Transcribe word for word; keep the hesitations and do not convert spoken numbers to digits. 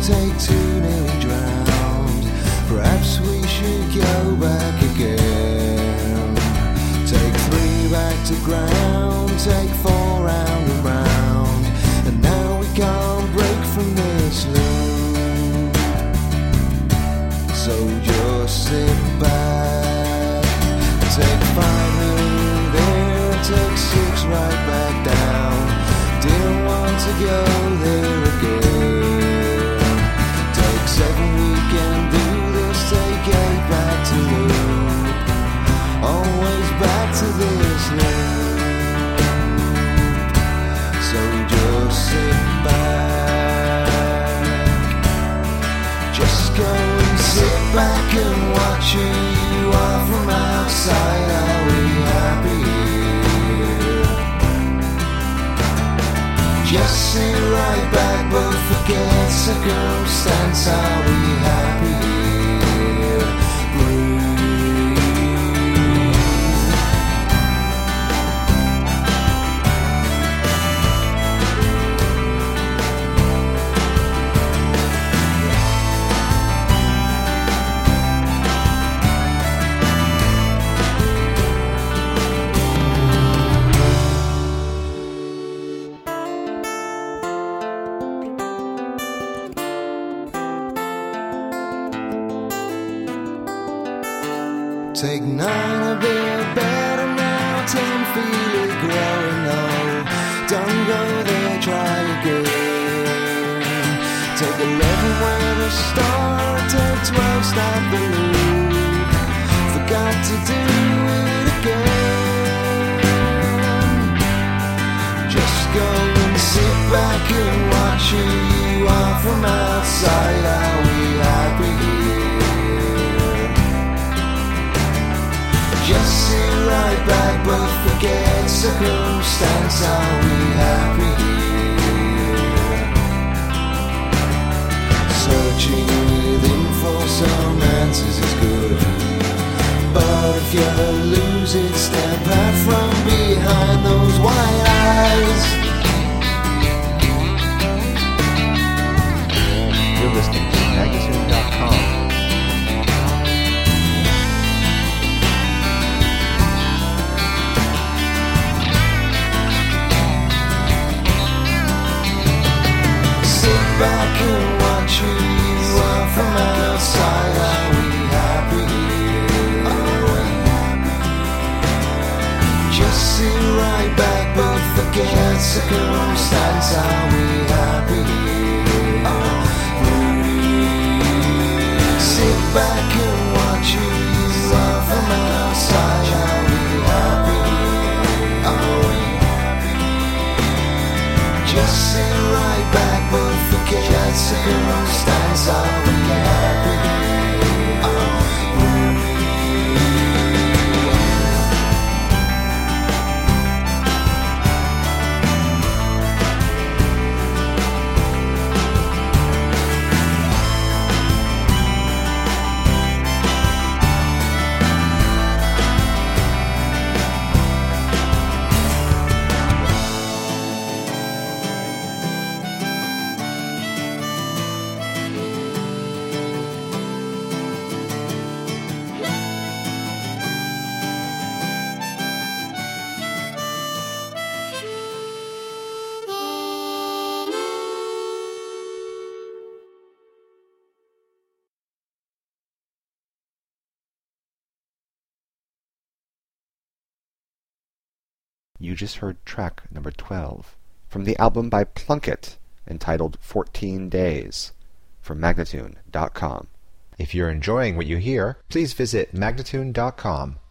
take two, nearly drowned. Perhaps we should go back again. Take three back to ground, take four round and round, and now we can't break from this loop. So just sit back, take five nearly there, take six right back down. Didn't want to go there again. Take seven, we can do this, take eight back to loop. Always back to this loop. So just sit back, just go and sit back and watch who you are from outside. Are we happy here? Just sit right back but forget circumstance. Are we happy here? Breathe. Take nine, a bit better now. Ten, feel it growing. No, don't go there, try again. Take eleven, where to start. Take twelve, stop the loop. Forgot to do it again. Just go and sit back and watch who you are from outside. Are we happy here? Just sit right back but forget circumstance. Are we happy here? Searching within for some answers is good, but if you lose it, step out from behind those white eyes. You're listening to Magnitude dot com. Back and watch who you are from outside. Are we happy here? Are we happy? Just sit right back but forget circumstance. Are we happy here? Breathe. Sit back and watch who you are from outside. Are we happy here? Are we happy? Just sit right back but forget circumstance. Are we happy? You just heard track number twelve from the album by Plunkett entitled fourteen days from Magnatune dot com. If you're enjoying what you hear, please visit Magnatune dot com